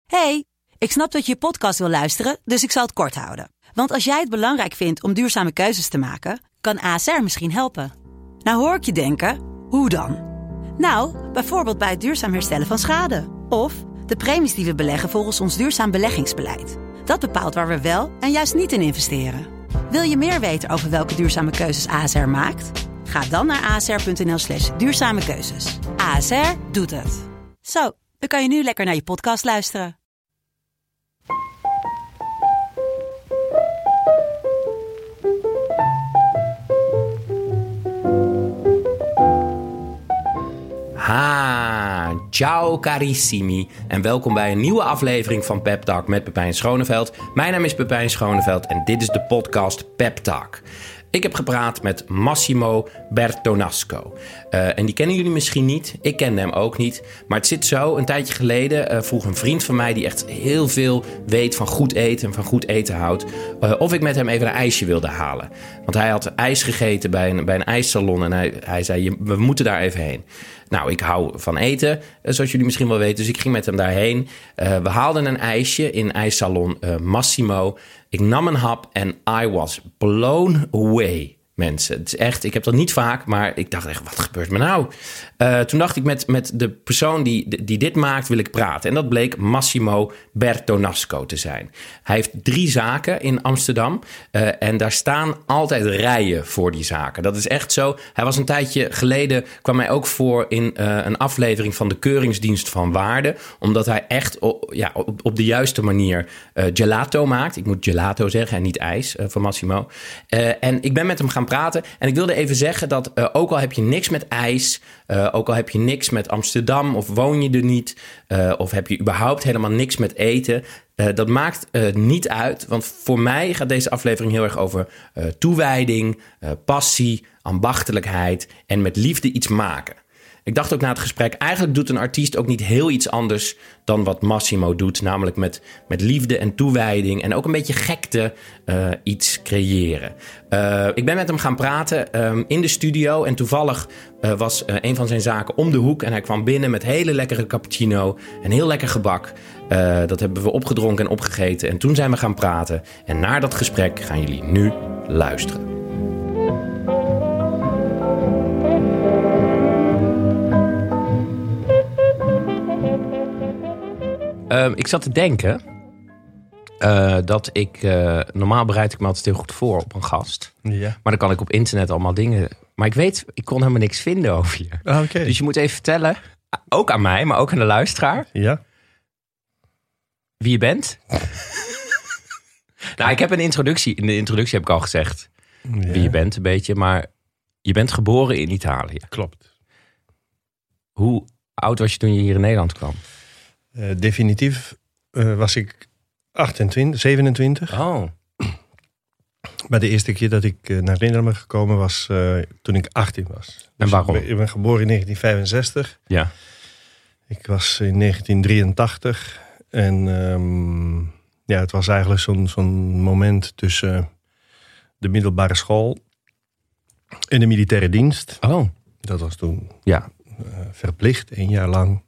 Hey, ik snap dat je je podcast wil luisteren, dus ik zal het kort houden. Want als jij het belangrijk vindt om duurzame keuzes te maken, kan ASR misschien helpen. Nou hoor ik je denken, hoe dan? Nou, bijvoorbeeld bij het duurzaam herstellen van schade. Of de premies die we beleggen volgens ons duurzaam beleggingsbeleid. Dat bepaalt waar we wel en juist niet in investeren. Wil je meer weten over welke duurzame keuzes ASR maakt? Ga dan naar asr.nl/duurzame keuzes. ASR doet het. Zo, dan kan je nu lekker naar je podcast luisteren. Ciao carissimi en welkom bij een nieuwe aflevering van Pep Talk met Pepijn Schoneveld. Mijn naam is Pepijn Schoneveld en dit is de podcast Pep Talk. Ik heb gepraat met Massimo Bertonasco. En die kennen jullie misschien niet. Ik kende hem ook niet. Maar het zit zo. Een tijdje geleden vroeg een vriend van mij die echt heel veel weet van goed eten en van goed eten houdt, of ik met hem even een ijsje wilde halen. Want hij had ijs gegeten bij een ijssalon en hij zei, we moeten daar even heen. Nou, ik hou van eten, zoals jullie misschien wel weten. Dus ik ging met hem daarheen. We haalden een ijsje in ijssalon Massimo. Ik nam een hap en I was blown away, mensen. Het is echt, ik heb dat niet vaak, maar ik dacht echt, wat gebeurt me nou? Toen dacht ik met de persoon die dit maakt, wil ik praten. En dat bleek Massimo Bertonasco te zijn. Hij heeft 3 zaken in Amsterdam. En daar staan altijd rijen voor die zaken. Dat is echt zo. Hij was een tijdje geleden, kwam hij ook voor in een aflevering van de Keuringsdienst van Waarde. Omdat hij echt op de juiste manier gelato maakt. Ik moet gelato zeggen en niet ijs van Massimo. En ik ben met hem gaan praten. En ik wilde even zeggen dat ook al heb je niks met ijs, ook al heb je niks met Amsterdam of woon je er niet, of heb je überhaupt helemaal niks met eten, dat maakt niet uit. Want voor mij gaat deze aflevering heel erg over toewijding, passie, ambachtelijkheid en met liefde iets maken. Ik dacht ook na het gesprek, eigenlijk doet een artiest ook niet heel iets anders dan wat Massimo doet. Namelijk met liefde en toewijding en ook een beetje gekte iets creëren. Ik ben met hem gaan praten in de studio. En toevallig was een van zijn zaken om de hoek. En hij kwam binnen met hele lekkere cappuccino en heel lekker gebak. Dat hebben we opgedronken en opgegeten. En toen zijn we gaan praten. En naar dat gesprek gaan jullie nu luisteren. Ik zat te denken dat ik... normaal bereid ik me altijd heel goed voor op een gast. Ja. Maar dan kan ik op internet allemaal dingen... Maar ik kon helemaal niks vinden over je. Ah, okay. Dus je moet even vertellen, ook aan mij, maar ook aan de luisteraar. Ja. Wie je bent. Nou, ik heb een introductie. In de introductie heb ik al gezegd wie je bent een beetje. Maar je bent geboren in Italië. Klopt. Hoe oud was je toen je hier in Nederland kwam? Definitief was ik 27. Oh. Maar de eerste keer dat ik naar Nederland ben gekomen was toen ik 18 was. En waarom? Ik ben geboren in 1965. Ja. Ik was in 1983. En het was eigenlijk zo'n moment tussen de middelbare school en de militaire dienst. Oh. Dat was toen verplicht, 1 jaar lang.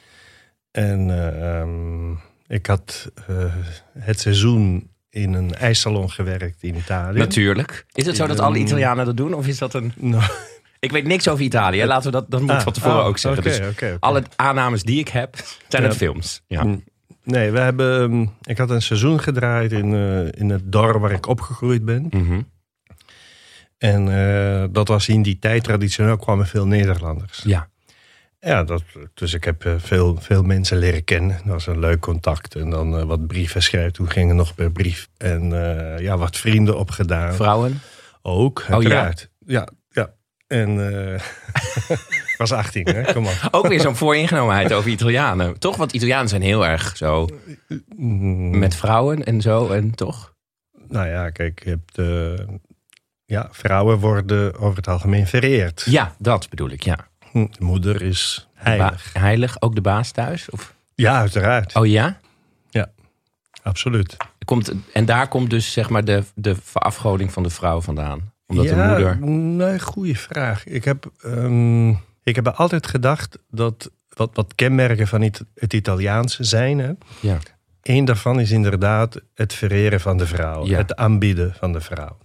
En ik had het seizoen in een ijssalon gewerkt in Italië. Natuurlijk. Is het zo dat alle Italianen dat doen? Of is dat een... Nou, ik weet niks over Italië. Laten we dat moet ik van tevoren ook zeggen. Okay. Alle aannames die ik heb, zijn het films. Ja. Nee, ik had een seizoen gedraaid in het dorp waar ik opgegroeid ben. Mm-hmm. En dat was in die tijd traditioneel kwamen veel Nederlanders. Ja. Ja, dus ik heb veel mensen leren kennen. Dat was een leuk contact. En dan wat brieven schrijven. Toen gingen nog per brief. En wat vrienden opgedaan. Vrouwen? Ook, uiteraard. Ja. En ik was 18, hè? Kom op. Ook weer zo'n vooringenomenheid over Italianen. Toch? Want Italianen zijn heel erg zo met vrouwen en zo. En toch? Nou ja, kijk, je hebt... vrouwen worden over het algemeen vereerd. Ja, dat bedoel ik, ja. De moeder is heilig. Heilig? Ook de baas thuis? Of? Ja, uiteraard. Oh ja? Ja, absoluut. En daar komt dus zeg maar de verafgoding van de vrouw vandaan? Omdat de moeder... Nee, goede vraag. Ik heb altijd gedacht dat wat kenmerken van het Italiaanse zijn. Hè? Ja. één daarvan is inderdaad het vereren van de vrouw. Ja. Het aanbieden van de vrouw.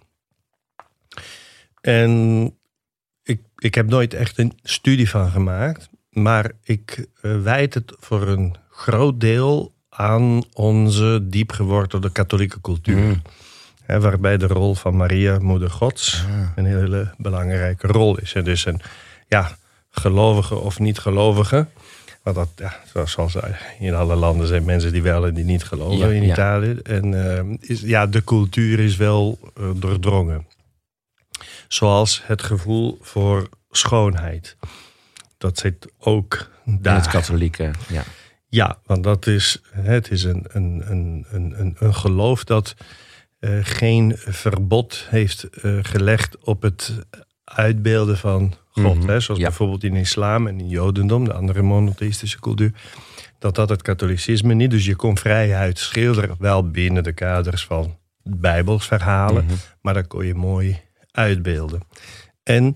En ik heb nooit echt een studie van gemaakt. Maar ik wijd het voor een groot deel aan onze diep gewortelde katholieke cultuur. Waarbij de rol van Maria, moeder Gods, een hele belangrijke rol is. En dus gelovige of niet gelovige. Want dat, zoals in alle landen zijn mensen die wel en die niet geloven in Italië. En de cultuur is wel doordrongen. Zoals het gevoel voor schoonheid. Dat zit ook daar. In het katholieke, ja. Ja, want het is een geloof dat geen verbod heeft gelegd op het uitbeelden van God. Zoals bijvoorbeeld in islam en in jodendom, de andere monotheïstische cultuur. Dat het katholicisme niet. Dus je kon vrijheid schilderen, wel binnen de kaders van bijbelsverhalen. Maar dat kon je mooi uitbeelden. En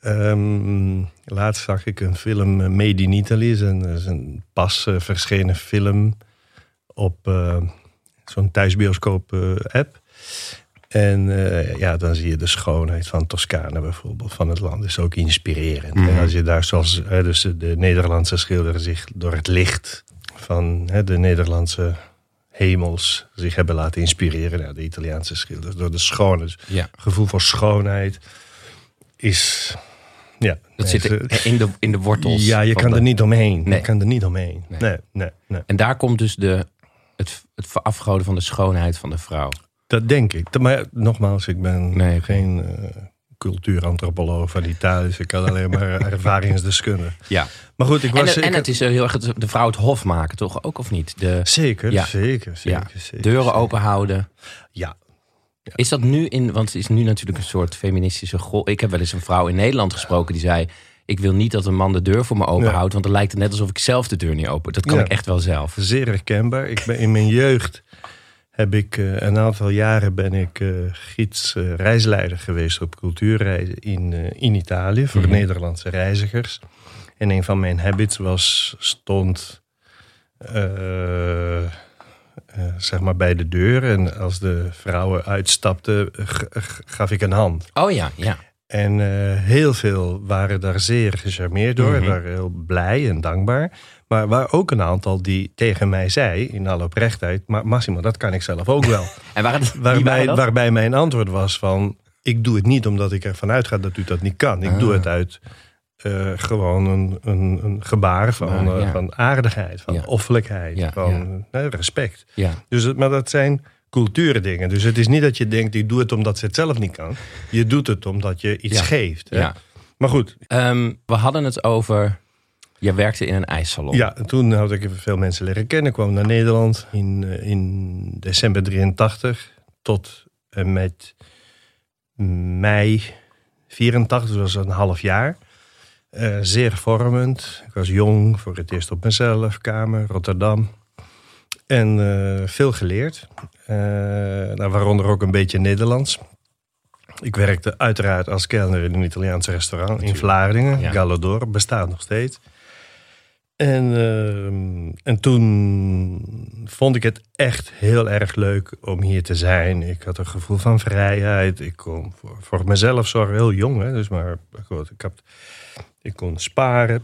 laatst zag ik een film, Made in Italy. Een pas verschenen film op zo'n thuisbioscoop app. En dan zie je de schoonheid van Toscane bijvoorbeeld, van het land. Dat is ook inspirerend. En als je daar, zoals dus de Nederlandse schilderen zich door het licht van de Nederlandse hemels zich hebben laten inspireren. De Italiaanse schilders door de schoonheid. Gevoel voor schoonheid is... Ja, dat zit in de wortels. Ja, je kan er niet omheen. Nee. Je kan er niet omheen. Nee. En daar komt dus het afgoden van de schoonheid van de vrouw. Dat denk ik. Maar nogmaals, ik ben geen cultuurantropoloog van Italië. Dus ik kan alleen maar ervaringsdeskundige. Ja. Maar goed, het is heel erg de vrouw het hof maken, toch? Ook of niet? Zeker. Deuren open houden. Ja. Is dat nu want het is nu natuurlijk een soort feministische golf. Ik heb wel eens een vrouw in Nederland gesproken die zei: ik wil niet dat een man de deur voor me open houdt, want dan lijkt het net alsof ik zelf de deur niet open. Dat kan ik echt wel zelf. Zeer herkenbaar. Ik ben in mijn jeugd een aantal jaren ben ik gids reisleider geweest op cultuurreizen in Italië voor Nederlandse reizigers. En een van mijn habits stond zeg maar bij de deur. En als de vrouwen uitstapten, gaf ik een hand. Oh ja. En heel veel waren daar zeer gecharmeerd door. En waren heel blij en dankbaar. Maar er waren ook een aantal die tegen mij zei, in alle oprechtheid: maar Massimo, dat kan ik zelf ook wel. En waarbij mijn antwoord was van: ik doe het niet omdat ik ervan uitga dat u dat niet kan. Ik doe het uit gewoon een gebaar van aardigheid, van offelijkheid, van respect. Ja. Maar dat zijn cultuurdingen. Dus het is niet dat je denkt: ik doe het omdat ze het zelf niet kan. Je doet het omdat je iets geeft. Hè? Ja. Maar goed. We hadden het over... Je werkte in een ijssalon. Ja, en toen had ik veel mensen leren kennen. Ik kwam naar Nederland in december 83 tot en met mei 84. Dat was een half jaar. Zeer vormend. Ik was jong, voor het eerst op mezelf, Kamer, Rotterdam. En veel geleerd. Waaronder ook een beetje Nederlands. Ik werkte uiteraard als kelner in een Italiaans restaurant in Vlaardingen. Ja. Gallo d'Oro, bestaat nog steeds. En toen vond ik het echt heel erg leuk om hier te zijn. Ik had een gevoel van vrijheid. Ik kon voor mezelf zorgen, heel jong. Hè, dus maar goed, ik kon sparen.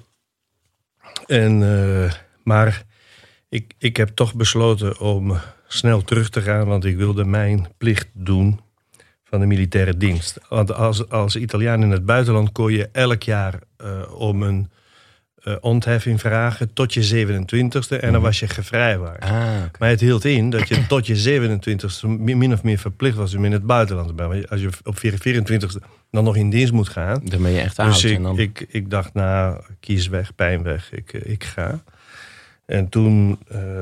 Maar ik heb toch besloten om snel terug te gaan. Want ik wilde mijn plicht doen van de militaire dienst. Want als Italiaan in het buitenland kon je elk jaar om een ontheffing vragen tot je 27e en dan was je gevrijwaard. Okay. Maar het hield in dat je tot je 27e min of meer verplicht was om in het buitenland te zijn. Als je op 24e dan nog in dienst moet gaan. Dan ben je echt oud. Dus ik dacht, kies weg, pijn weg, ik ga. En toen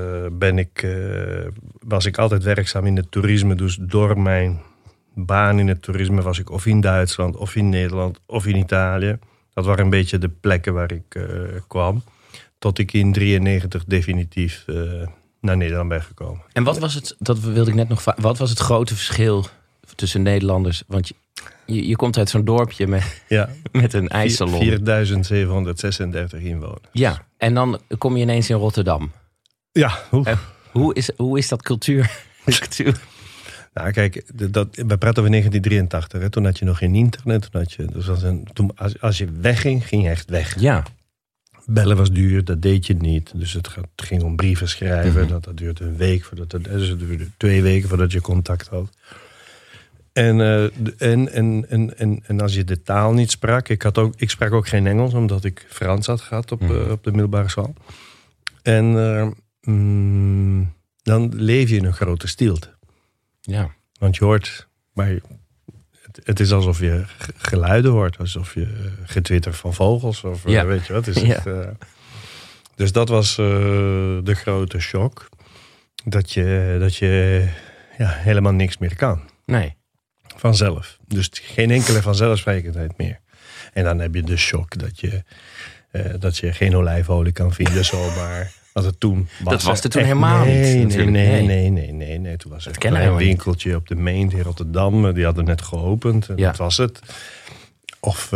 was ik altijd werkzaam in het toerisme. Dus door mijn baan in het toerisme was ik of in Duitsland, of in Nederland, of in Italië. Dat waren een beetje de plekken waar ik kwam. Tot ik in 1993 definitief naar Nederland ben gekomen. En wat was het, dat wilde ik net nog vragen, wat was het grote verschil tussen Nederlanders? Want je komt uit zo'n dorpje met een ijssalon. 4736 inwoners. Ja, en dan kom je ineens in Rotterdam. Ja, Hoe is dat cultuur? Nou, kijk, we praten over 1983. Hè? Toen had je nog geen internet. Als je wegging, ging je echt weg. Ja. Bellen was duur, dat deed je niet. Dus het ging om brieven schrijven. Dat duurde een week. Dus het duurde 2 weken voordat je contact had. En als je de taal niet sprak... Ik sprak ook geen Engels, omdat ik Frans had gehad op de middelbare school. En dan leef je in een grote stilte. Ja. Want je hoort... Maar het is alsof je geluiden hoort. Alsof je getwitter van vogels. Of weet je wat. Het is echt, dus dat was de grote shock. Dat je helemaal niks meer kan. Nee. Vanzelf. Dus geen enkele vanzelfsprekendheid meer. En dan heb je de shock dat je geen olijfolie kan vinden zomaar. Dat het toen was. Dat was er toen helemaal niet. Nee. Toen was er een klein winkeltje op de Main in Rotterdam. Die hadden net geopend. En dat was het. Of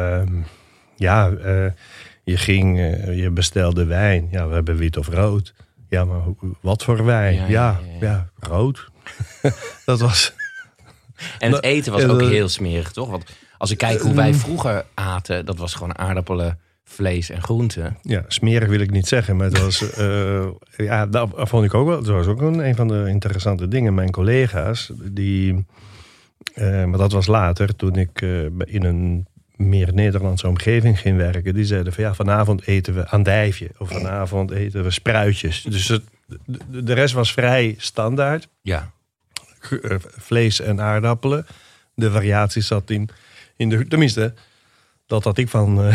je bestelde wijn. Ja, we hebben wit of rood. Ja, maar wat voor wijn? Ja, rood. Dat was... En het eten was ook heel smerig, toch? Want als ik kijk hoe wij vroeger aten... dat was gewoon aardappelen, vlees en groenten. Ja, smerig wil ik niet zeggen. Maar het was... dat vond ik ook wel... Dat was ook een van de interessante dingen. Mijn collega's, maar dat was later... toen ik in een meer Nederlandse omgeving ging werken... die zeiden van vanavond eten we andijvie. Of vanavond eten we spruitjes. Dus de rest was vrij standaard. Ja. Vlees en aardappelen. De variatie zat in de... Tenminste, dat had ik van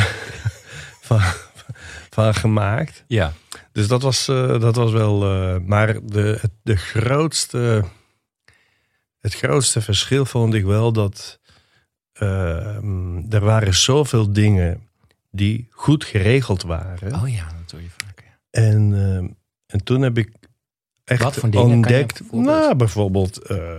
gemaakt. Ja. Dus dat was wel... maar het grootste verschil vond ik wel dat... er waren zoveel dingen die goed geregeld waren. Oh ja, dat hoor je vaak. Ja. En toen heb ik echt wat voor dingen ontdekt. Bijvoorbeeld,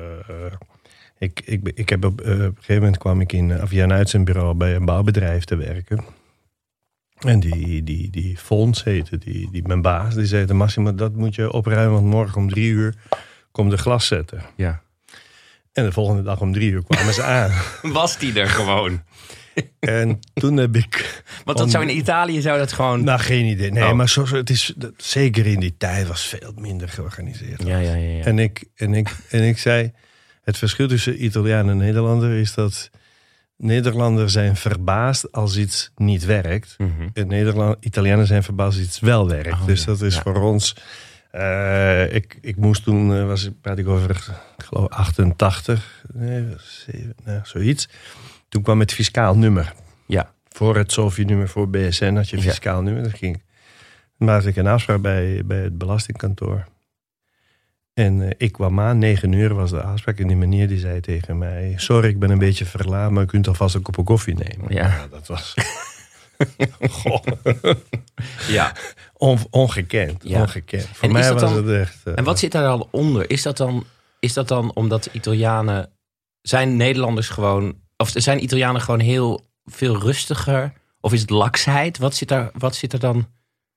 ik heb op een gegeven moment kwam ik via een uitzendbureau bij een bouwbedrijf te werken. En die Fons heette, mijn baas, die zei: Massimo, dat moet je opruimen, want morgen om 3 uur komt de glaszetter. Ja. En de volgende dag om 3 uur kwamen ze aan. Was die er gewoon? En toen heb ik... Want dat zou in Italië zou dat gewoon... Nou, geen idee. Nee, maar het is zeker in die tijd was veel minder georganiseerd. Ja. En ik zei, het verschil tussen Italiaan en Nederlander is dat Nederlanders zijn verbaasd als iets niet werkt. Mm-hmm. En Italianen zijn verbaasd als iets wel werkt. Dus dat is voor ons... Ik moest toen, praat ik over, ik geloof 88, zoiets. Toen kwam het fiscaal nummer. Ja. Voor het SOFI-nummer, voor BSN had je fiscaal nummer. Dan maakte ik een afspraak bij het belastingkantoor. En ik kwam aan, 9 uur was de afspraak. En die meneer die zei tegen mij: sorry, ik ben een beetje verlaat, maar u kunt alvast een kop koffie nemen. Ja. Nou, dat was... Goh. Ja. Ongekend. Voor mij was het echt... En wat zit daar dan onder? Is dat dan omdat Italianen... Zijn Nederlanders gewoon... Of zijn Italianen gewoon heel veel rustiger? Of is het laksheid? Wat zit er dan...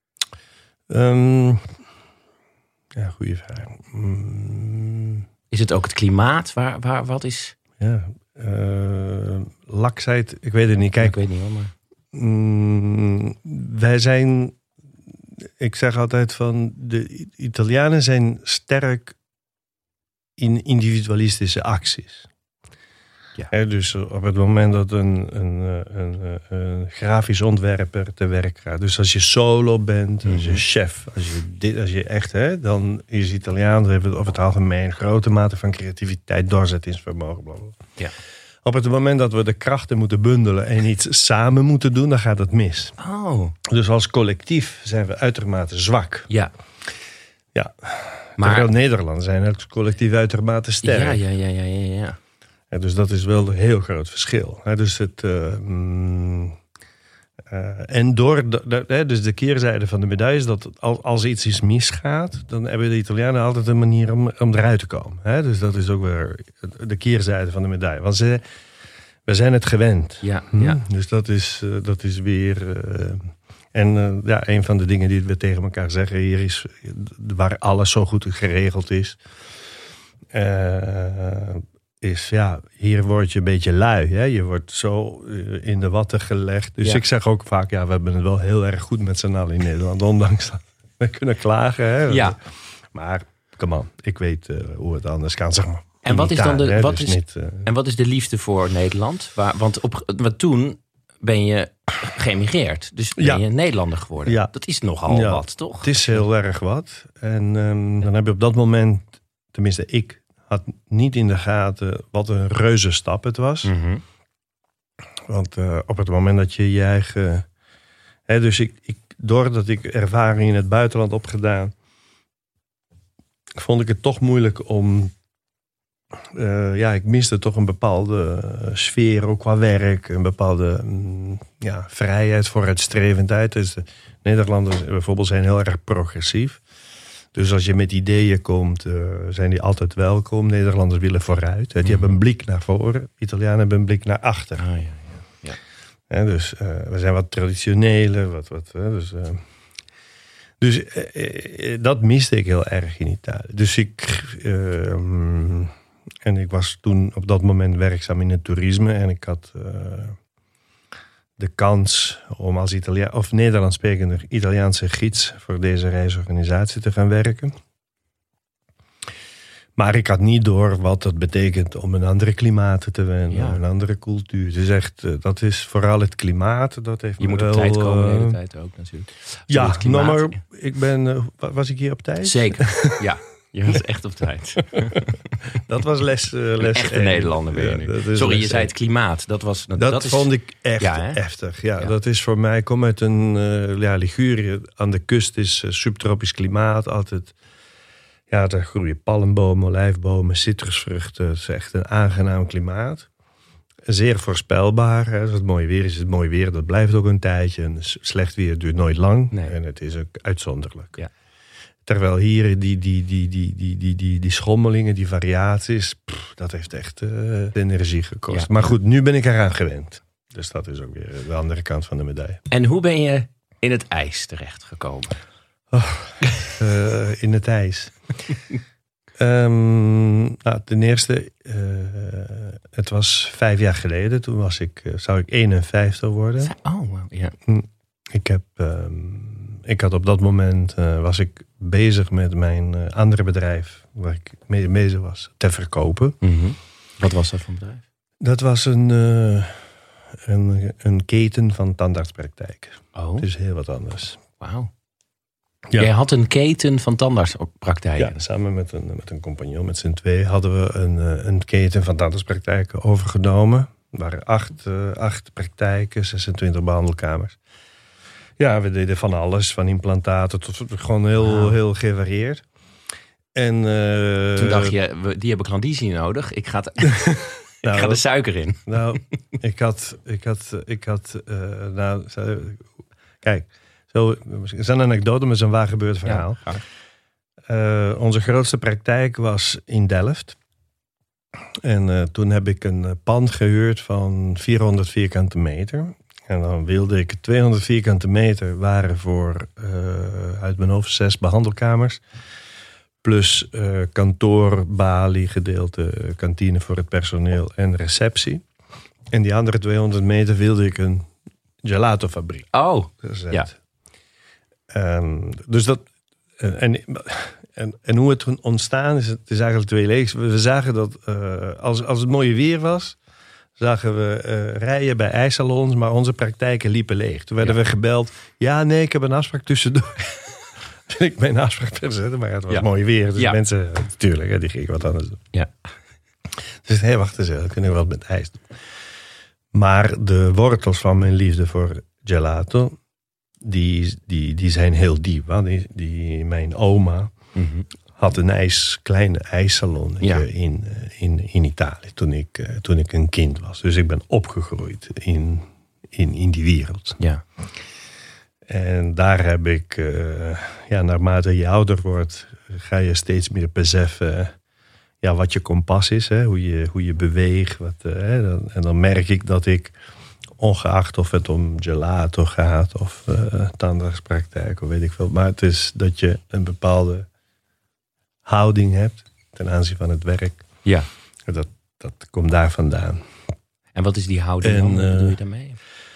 Goede vraag. Is het ook het klimaat? Wat is... Ja, laksheid, ik weet het niet. Kijk, ik weet niet hoor, maar... wij zijn... Ik zeg altijd van... De Italianen zijn sterk in individualistische acties. Ja. Dus op het moment dat een grafisch ontwerper te werk gaat. Dus als je solo bent, als je chef, als je echt... dan is Italiaan over het algemeen grote mate van creativiteit, doorzettingsvermogen. Blablabla. Ja. Op het moment dat we de krachten moeten bundelen en iets samen moeten doen, dan gaat het mis. Oh. Dus als collectief zijn we uitermate zwak. Ja. Maar terwijl Nederlanders zijn het collectief uitermate sterk. Ja. Dus dat is wel een heel groot verschil. Dus het... en dus de keerzijde van de medaille is dat als iets misgaat, dan hebben de Italianen altijd een manier om eruit te komen. Dus dat is ook weer de keerzijde van de medaille. Want we zijn het gewend. Ja. Dus dat is weer... En een van de dingen die we tegen elkaar zeggen hier is, waar alles zo goed geregeld is, hier word je een beetje lui. Hè? Je wordt zo in de watten gelegd. Dus ik zeg ook vaak, we hebben het wel heel erg goed met z'n allen in Nederland. Ondanks dat we kunnen klagen. Hè? Ja. Maar, come on, ik weet hoe het anders kan, zeg maar. En wat is dan wat is de liefde voor Nederland? Want toen ben je geëmigreerd. Dus ben je Nederlander geworden. Ja. Dat is nogal wat, toch? Het is heel erg wat. En dan heb je op dat moment, tenminste ik, had niet in de gaten wat een reuze stap het was. Mm-hmm. Want op het moment dat je eigen... dus doordat ik ervaring in het buitenland opgedaan, vond ik het toch moeilijk om... ik miste toch een bepaalde sfeer, ook qua werk. Een bepaalde vrijheid, vooruitstrevendheid. Dus de Nederlanders bijvoorbeeld zijn heel erg progressief. Dus als je met ideeën komt, zijn die altijd welkom. Nederlanders willen vooruit. Die hebben een blik naar voren. Italianen hebben een blik naar achter. Dus we zijn wat traditioneler. Dus dat miste ik heel erg in Italië. Dus ik was toen op dat moment werkzaam in het toerisme. En ik had de kans om als Nederlands sprekende Italiaanse gids voor deze reisorganisatie te gaan werken. Maar ik had niet door wat dat betekent om een andere klimaat te wennen, een andere cultuur. Het is echt, dat is vooral het klimaat. Dat heeft je moet op tijd komen de hele tijd ook natuurlijk. Was ik hier op tijd? Zeker, ja. Je was echt op tijd. Dat was les echte Nederlander ben je nu. Sorry, je zei het klimaat. Dat vond ik echt heftig. Ja, dat is voor mij... Ik kom uit Ligurië. Aan de kust is subtropisch klimaat. Altijd... Ja, daar groeien palmbomen, olijfbomen, citrusvruchten. Het is echt een aangenaam klimaat. Zeer voorspelbaar. Als het mooi weer is het mooi weer. Dat blijft ook een tijdje. En slecht weer duurt nooit lang. Nee. En het is ook uitzonderlijk. Ja. Terwijl hier die schommelingen, die variaties, dat heeft echt energie gekost. Ja. Maar goed, nu ben ik eraan gewend. Dus dat is ook weer de andere kant van de medaille. En hoe ben je in het ijs terechtgekomen? In het ijs. Ten eerste, het was 5 jaar geleden. Toen zou ik 51 worden. Oh, wow. Ja. Ik had op dat moment was ik bezig met mijn andere bedrijf waar ik mee bezig was te verkopen. Mm-hmm. Wat was dat voor een bedrijf? Dat was een keten van tandartspraktijken. Oh. Het is heel wat anders. Wauw. Ja. Jij had een keten van tandartspraktijken. Ja, samen met een compagnon, met z'n twee, hadden we een keten van tandartspraktijken overgenomen. Er waren 8 praktijken, 26 behandelkamers. Ja, we deden van alles, van implantaten tot gewoon heel gevarieerd. En toen dacht je, die hebben klandizie nodig. Ik ga de suiker in. Nou, kijk, het is een anekdote, maar het is een waar gebeurd verhaal. Ja, onze grootste praktijk was in Delft. En toen heb ik een pand gehuurd van 400 vierkante meter. En dan wilde ik 200 vierkante meter waren voor uit mijn hoofd 6 behandelkamers. Plus kantoor, balie, gedeelte, kantine voor het personeel en receptie. En die andere 200 meter wilde ik een gelatofabriek. Oh, gezet. Ja. Dus dat... En hoe het ontstaan is, het is eigenlijk tweeledig. We zagen dat als het mooie weer was, zagen we rijen bij ijssalons, maar onze praktijken liepen leeg. Toen werden we gebeld. Ja, nee, ik heb een afspraak tussendoor. Ik ben een afspraak verzetten, maar het was mooi weer. Dus mensen, natuurlijk, die gingen wat anders doen. Ja. Dus wacht eens, dan kunnen we wat met ijs doen. Maar de wortels van mijn liefde voor gelato, die zijn heel diep. Mijn oma had een kleine ijssalon in Italië toen ik een kind was. Dus ik ben opgegroeid in die wereld. Ja. En daar heb ik, naarmate je ouder wordt, ga je steeds meer beseffen wat je kompas is. Hè? Hoe je beweegt. En dan merk ik dat ik ongeacht of het om gelato gaat of tandartspraktijk of weet ik veel. Maar het is dat je een bepaalde houding hebt ten aanzien van het werk. Ja. Dat komt daar vandaan. En wat is die houding dan? Wat bedoel je daarmee?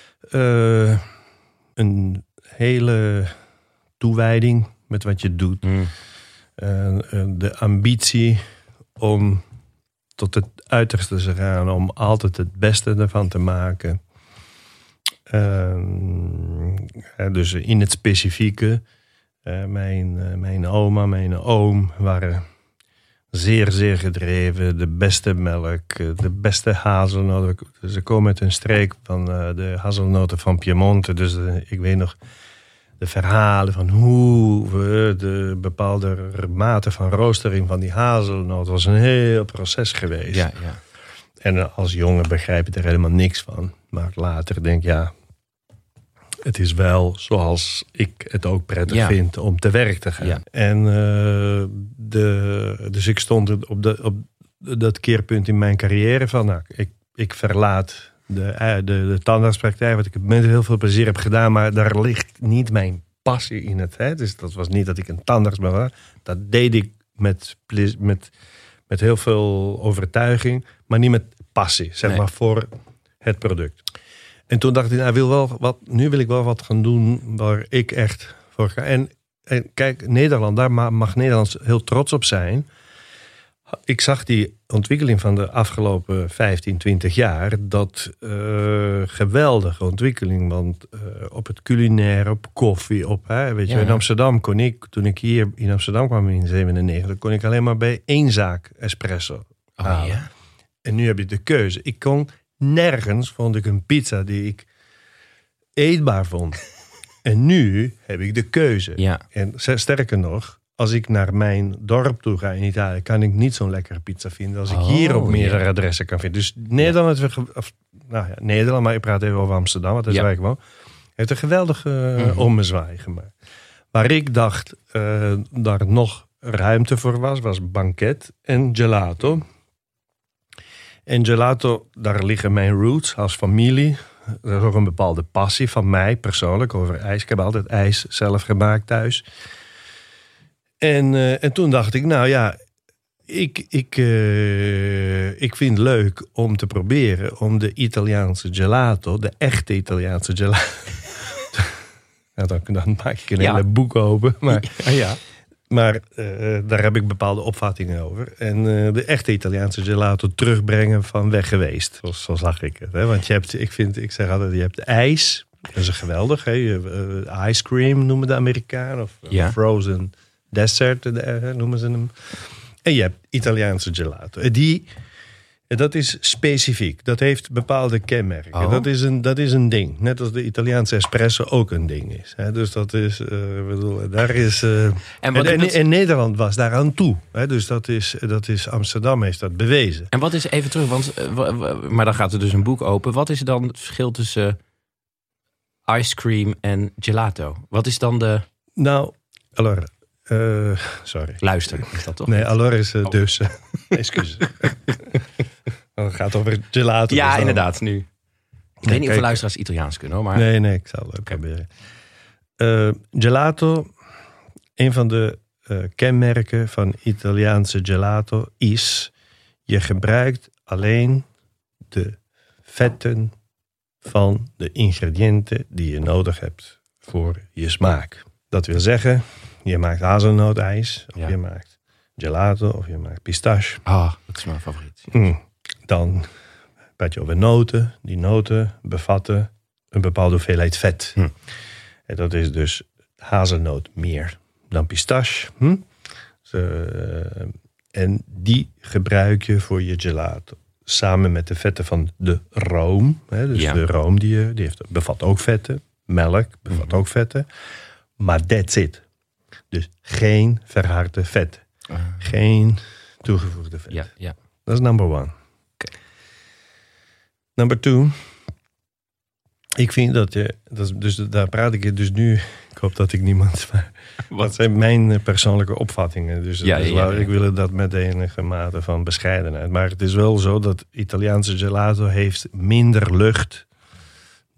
Een hele toewijding met wat je doet. De ambitie om tot het uiterste te gaan, om altijd het beste ervan te maken. Dus in het specifieke, mijn oma, mijn oom waren zeer, zeer gedreven. De beste melk, de beste hazelnoten. Ze komen uit een streek van de hazelnoten van Piemonte. Dus ik weet nog de verhalen van hoe we de bepaalde mate van roostering van die hazelnoot was een heel proces geweest. Ja. En als jongen begrijp je er helemaal niks van. Maar later denk ik, het is wel zoals ik het ook prettig vind om te werk te gaan. Ja. En dus ik stond op dat keerpunt in mijn carrière van, ik verlaat de tandartspraktijk, wat ik met heel veel plezier heb gedaan, maar daar ligt niet mijn passie in het. Hè? Dus dat was niet dat ik een tandarts ben. Dat deed ik met heel veel overtuiging, maar niet met passie, zeg maar, voor het product. En toen dacht ik, nu wil ik wel wat gaan doen waar ik echt voor ga. En kijk, Nederland, daar mag Nederland heel trots op zijn. Ik zag die ontwikkeling van de afgelopen 15, 20 jaar. Dat geweldige ontwikkeling. Want op het culinair, op koffie, in Amsterdam kon ik, toen ik hier in Amsterdam kwam in 1997, kon ik alleen maar bij één zaak espresso halen. Ja. En nu heb je de keuze. Ik kon nergens, vond ik een pizza die ik eetbaar vond. En nu heb ik de keuze. Ja. En sterker nog, als ik naar mijn dorp toe ga in Italië, kan ik niet zo'n lekkere pizza vinden als ik hier op meerdere adressen kan vinden. Dus Nederland, Nederland, maar ik praat even over Amsterdam, want dat is waar ik woon, heeft een geweldige ommezwaai gemaakt. Waar ik dacht daar nog ruimte voor was banket en gelato. En gelato, daar liggen mijn roots als familie. Er is ook een bepaalde passie van mij persoonlijk over ijs. Ik heb altijd ijs zelf gemaakt thuis. En toen dacht ik, ik vind het leuk om te proberen om de Italiaanse gelato, de echte Italiaanse gelato. Dan maak ik een hele boek open. Maar daar heb ik bepaalde opvattingen over. En de echte Italiaanse gelato terugbrengen van weg geweest. Zo zag ik het. Hè? Want ik zeg altijd, je hebt ijs. Dat is geweldig. Ice cream noemen de Amerikanen. Of frozen dessert noemen ze hem. En je hebt Italiaanse gelato. Dat is specifiek. Dat heeft bepaalde kenmerken. Oh. Dat is een ding. Net als de Italiaanse espresso ook een ding is. Dus dat is... daar is en Nederland was daaraan toe. Dus dat is Amsterdam heeft dat bewezen. En wat is, even terug, maar dan gaat er dus een boek open. Wat is dan het verschil tussen ice cream en gelato? Wat is dan de... Nou, allora... sorry. Luister, is dat toch? Nee, allora is dus... excuses. Het gaat over gelato. Ja, dus inderdaad, nu. Ik weet niet of de luisteraars Italiaans kunnen, hoor. Maar... Nee, ik zal het proberen. Gelato, een van de kenmerken van Italiaanse gelato is... je gebruikt alleen de vetten van de ingrediënten die je nodig hebt voor je smaak. Dat wil zeggen, je maakt hazelnootijs, of je maakt gelato, of je maakt pistache. Dat is mijn favoriet. Dan praat je over noten. Die noten bevatten een bepaalde hoeveelheid vet. En dat is dus hazelnoot meer dan pistache. En die gebruik je voor je gelato. Samen met de vetten van de room. De room bevat ook vetten. Melk bevat ook vetten. Maar that's it. Dus geen verharde vetten. Geen toegevoegde vetten. Ja. Dat is number 1. Okay. Number 2. Ik vind dat dus daar praat ik dus nu. Ik hoop dat ik niemand... Wat zijn mijn persoonlijke opvattingen? Dus ik wil dat met enige mate van bescheidenheid. Maar het is wel zo dat Italiaanse gelato heeft minder lucht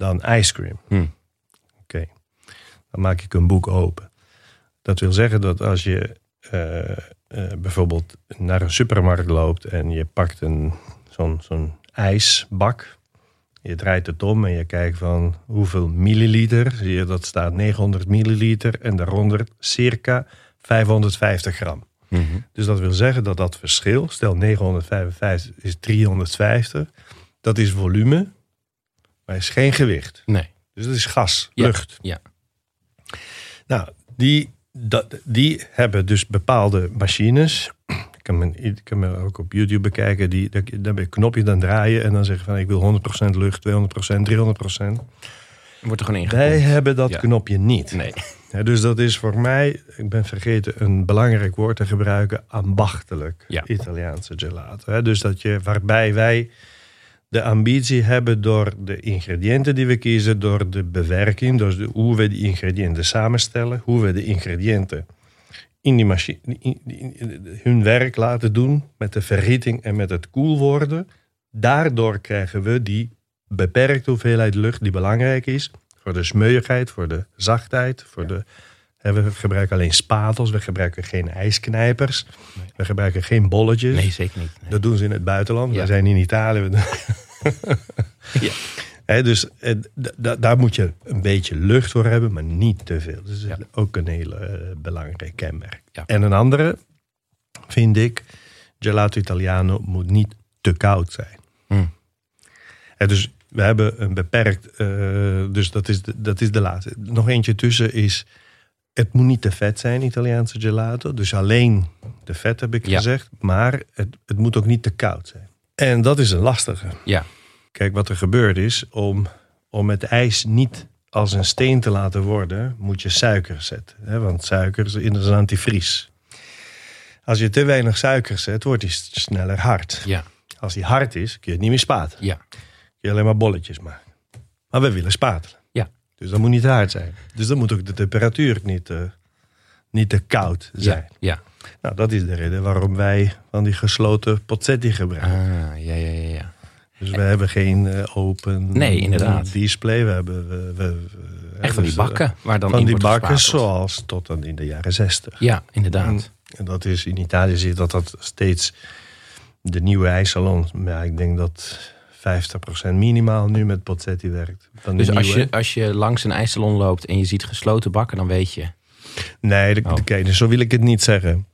dan ice cream. Oké. Dan maak ik een boek open. Dat wil zeggen dat als je bijvoorbeeld naar een supermarkt loopt en je pakt zo'n ijsbak. Je draait het om en je kijkt van hoeveel milliliter. Zie je, dat staat 900 milliliter en daaronder circa 550 gram. Mm-hmm. Dus dat wil zeggen dat dat verschil, stel 955 is 350. Dat is volume, maar is geen gewicht. Nee. Dus dat is gas, lucht. Ja. Nou, die hebben dus bepaalde machines. Ik kan me ook op YouTube bekijken. Dan heb je een knopje, dan draaien en dan zeggen van ik wil 100% lucht, 200%, 300%. Wordt er gewoon ingepompt. Wij hebben dat knopje niet. Nee. Ja, dus dat is voor mij, ik ben vergeten een belangrijk woord te gebruiken, ambachtelijk Italiaanse gelato. Dus waarbij wij de ambitie hebben door de ingrediënten die we kiezen, door de bewerking, dus hoe we die ingrediënten samenstellen, hoe we de ingrediënten in die machine hun werk laten doen met de verhitting en met het koel worden. Daardoor krijgen we die beperkte hoeveelheid lucht die belangrijk is voor de smeuigheid, voor de zachtheid, we gebruiken alleen spatels, we gebruiken geen ijsknijpers, we gebruiken geen bolletjes. Nee, zeker niet. Nee. Dat doen ze in het buitenland. Wij zijn in Italië. Dus daar moet je een beetje lucht voor hebben, maar niet te veel. Dus dat is ook een hele belangrijk kenmerk. Ja. En een andere, vind ik, gelato Italiano moet niet te koud zijn. Dus we hebben een beperkt, dus dat is de laatste. Nog eentje tussen is, het moet niet te vet zijn, Italiaanse gelato. Dus alleen de vet heb ik gezegd, maar het moet ook niet te koud zijn. En dat is een lastige. Ja. Kijk, wat er gebeurd is, om het ijs niet als een steen te laten worden, moet je suiker zetten. Want suiker is een antivries. Als je te weinig suiker zet, wordt hij sneller hard. Ja. Als hij hard is, kun je het niet meer spatelen. Ja. Kun je alleen maar bolletjes maken. Maar we willen spatelen. Ja. Dus dat moet niet te hard zijn. Dus dan moet ook de temperatuur niet te koud zijn. Ja. Nou, dat is de reden waarom wij van die gesloten pozzetti gebruiken. Ja. Dus we hebben geen open display. We hebben echt van die bakken waar dan van in die wordt bakken gespateld. Zoals tot dan in de jaren 60. Ja, inderdaad. En dat is in Italië zie je dat steeds de nieuwe ijssalons. Ja, ik denk dat 50% minimaal nu met pozzetti werkt. Dus als je langs een ijssalon loopt en je ziet gesloten bakken, dan weet je. Nee, kijk, dus zo wil ik het niet zeggen.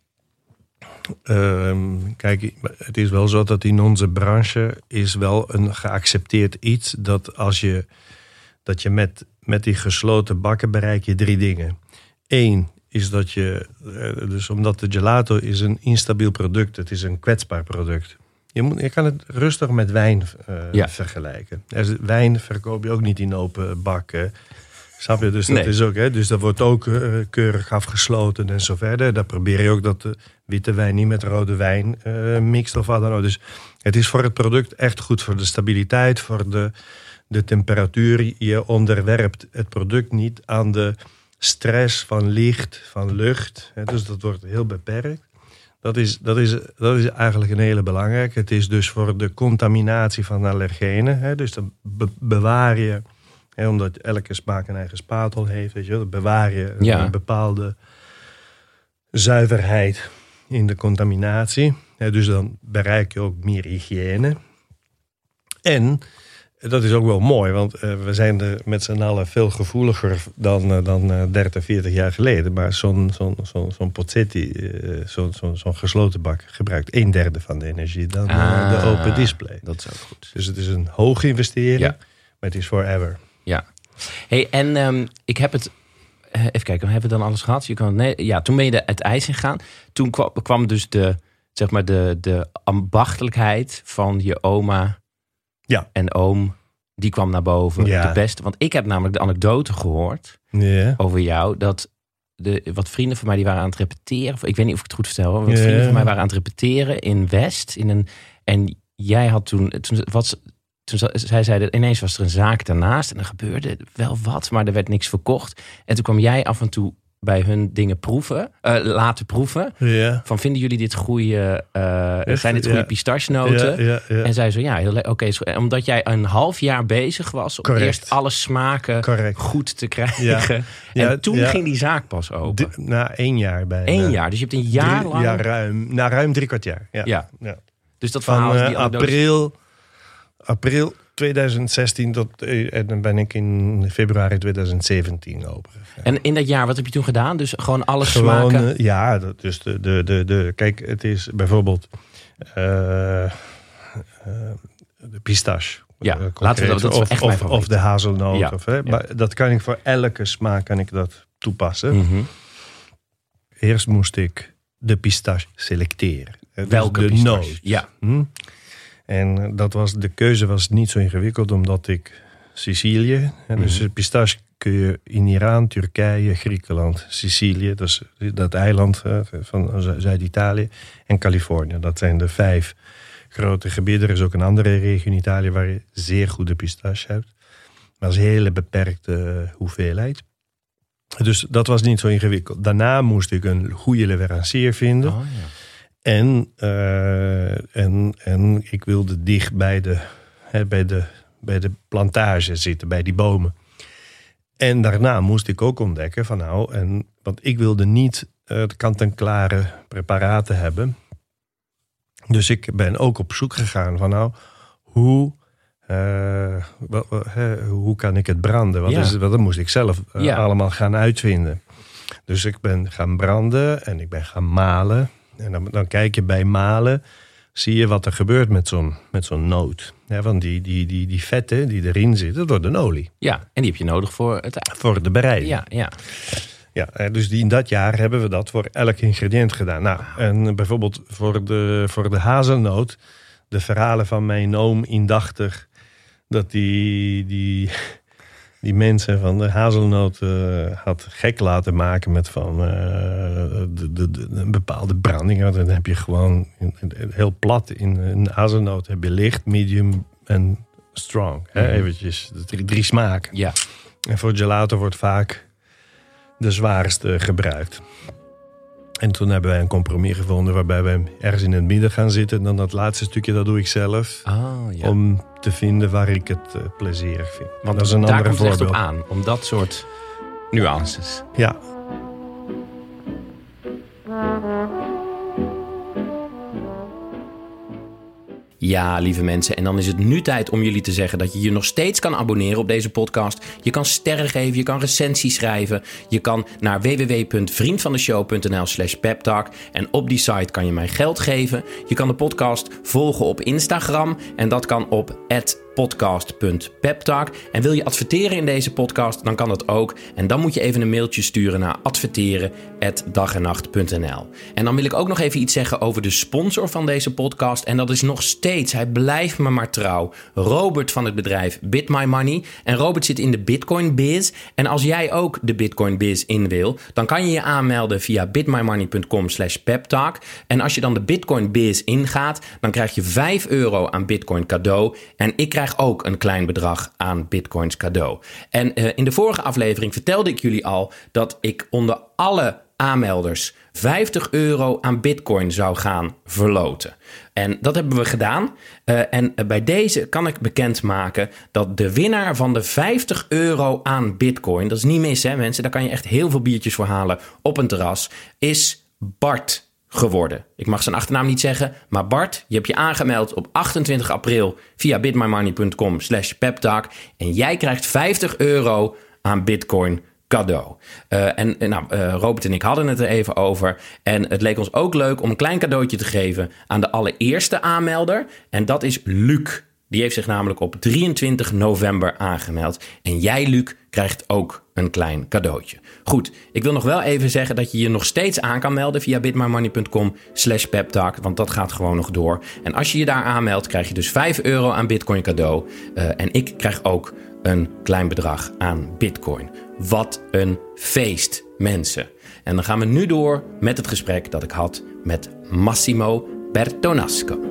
Kijk, het is wel zo dat in onze branche is wel een geaccepteerd iets dat je met die gesloten bakken bereik je 3 dingen. 1 is dat dus omdat de gelato is een instabiel product, het is een kwetsbaar product. Je kan het rustig met wijn vergelijken. Wijn verkoop je ook niet in open bakken. Snap je? Dus dat is ook, dus dat wordt ook keurig afgesloten en zo verder. Daar probeer je ook dat de witte wijn niet met rode wijn mixt of wat dan ook. Dus het is voor het product echt goed voor de stabiliteit, voor de temperatuur. Je onderwerpt het product niet aan de stress van licht, van lucht. Dus dat wordt heel beperkt. Dat is eigenlijk een hele belangrijke. Het is dus voor de contaminatie van allergenen. Dus dan bewaar je, omdat elke smaak een eigen spatel heeft, weet je, dan bewaar je een bepaalde zuiverheid in de contaminatie. Dus dan bereik je ook meer hygiëne. En dat is ook wel mooi, want we zijn er met z'n allen veel gevoeliger dan 30, 40 jaar geleden. Maar zo'n pozzetti, zo'n gesloten bak, gebruikt 1/3 van de energie dan de open display. Dat is ook goed. Dus het is een hoge investering, maar het is forever. Ja. Hey, en ik heb het... even kijken, hebben we dan alles gehad? Toen ben je het ijs ingegaan. Toen kwam dus de ambachtelijkheid van je oma en oom, die kwam naar boven. Ja. De beste. Want ik heb namelijk de anekdote gehoord over jou, dat wat vrienden van mij die waren aan het repeteren. Ik weet niet of ik het goed vertel. Wat vrienden van mij waren aan het repeteren in West. En jij had toen zij zeiden, ineens was er een zaak daarnaast en er gebeurde wel wat, maar er werd niks verkocht. En toen kwam jij af en toe bij hun dingen laten proeven. Ja. Van, vinden jullie dit goede, zijn dit goede pistachenoten? Ja. En zij zo, oké. Omdat jij een half jaar bezig was om eerst alle smaken goed te krijgen. Ja. En toen ging die zaak pas open. Na 1 jaar bijna. 1 jaar, dus je hebt een jaar lang... Ja, ruim 3/4 jaar. Ja. Dus dat verhaal is die april 2016 en dan ben ik in februari 2017 open. En in dat jaar, wat heb je toen gedaan? Dus gewoon alle smaken? Dus kijk, het is bijvoorbeeld de pistache. Ja, laten we dat is echt mijn favoriet. Of de hazelnoot. Ja. Maar dat kan ik voor elke smaak toepassen. Mm-hmm. Eerst moest ik de pistache selecteren. Welke de pistache? noot. Ja. En de keuze was niet zo ingewikkeld, omdat ik Sicilië... Dus pistache kun je in Iran, Turkije, Griekenland, Sicilië... dus dat eiland van Zuid-Italië en Californië. Dat zijn de 5 grote gebieden. Er is ook een andere regio in Italië waar je zeer goede pistache hebt. Maar dat is een hele beperkte hoeveelheid. Dus dat was niet zo ingewikkeld. Daarna moest ik een goede leverancier vinden... Oh, ja. En ik wilde dicht bij de plantage zitten, bij die bomen. En daarna moest ik ook ontdekken want ik wilde niet kant-en-klare preparaten hebben. Dus ik ben ook op zoek gegaan van hoe kan ik het branden? Dat moest ik zelf allemaal gaan uitvinden. Dus ik ben gaan branden en ik ben gaan malen. En dan kijk je bij malen, zie je wat er gebeurt met zo'n noot. Ja, want die vetten die erin zitten, dat wordt een olie. Ja, en die heb je nodig voor de bereiding. Ja. Dus in dat jaar hebben we dat voor elk ingrediënt gedaan. Nou, en bijvoorbeeld voor de hazelnoot, de verhalen van mijn oom indachtig, dat die mensen van de hazelnoot had gek laten maken met een bepaalde branding. Dan heb je gewoon heel plat in een hazelnoot heb je licht, medium en strong. Eventjes 3 smaken. Ja. En voor gelato wordt vaak de zwaarste gebruikt. En toen hebben wij een compromis gevonden waarbij wij ergens in het midden gaan zitten. En dan dat laatste stukje, dat doe ik zelf. Om te vinden waar ik het plezierig vind. Want dat is een daar ander komt het voorbeeld. echt op aan, om dat soort nuances. Ja. Ja, lieve mensen, en dan is het nu tijd om jullie te zeggen dat je je nog steeds kan abonneren op deze podcast. Je kan sterren geven, je kan recensies schrijven. Je kan naar www.vriendvandeshow.nl/peptalk en op die site kan je mij geld geven. Je kan de podcast volgen op Instagram en dat kan op @podcast.peptalk. En wil je adverteren in deze podcast, dan kan dat ook. En dan moet je even een mailtje sturen naar adverteren@dagennacht.nl. En dan wil ik ook nog even iets zeggen over de sponsor van deze podcast. En dat is nog steeds, hij blijft me maar trouw, Robert van het bedrijf Bit My Money. En Robert zit in de Bitcoin biz. En als jij ook de Bitcoin biz in wil, dan kan je je aanmelden via bitmymoney.com/peptalk. En als je dan de Bitcoin biz ingaat, dan krijg je €5 aan Bitcoin cadeau. En ik krijg ook een klein bedrag aan bitcoins cadeau. En in de vorige aflevering vertelde ik jullie al dat ik onder alle aanmelders €50 aan bitcoin zou gaan verloten. En dat hebben we gedaan. En bij deze kan ik bekendmaken dat de winnaar van de €50 aan bitcoin, dat is niet mis hè mensen, daar kan je echt heel veel biertjes voor halen op een terras, is Bart geworden. Ik mag zijn achternaam niet zeggen, maar Bart, je hebt je aangemeld op 28 april via bitmymoney.com/peptalk en jij krijgt €50 aan bitcoin cadeau. Robert en ik hadden het er even over en het leek ons ook leuk om een klein cadeautje te geven aan de allereerste aanmelder en dat is Luc. Die heeft zich namelijk op 23 november aangemeld. En jij, Luc, krijgt ook een klein cadeautje. Goed, ik wil nog wel even zeggen dat je je nog steeds aan kan melden via bitmymoney.com/peptalk, want dat gaat gewoon nog door. En als je je daar aanmeldt, krijg je dus €5 aan bitcoin cadeau. En ik krijg ook een klein bedrag aan bitcoin. Wat een feest, mensen. En dan gaan we nu door met het gesprek dat ik had met Massimo Bertonasco.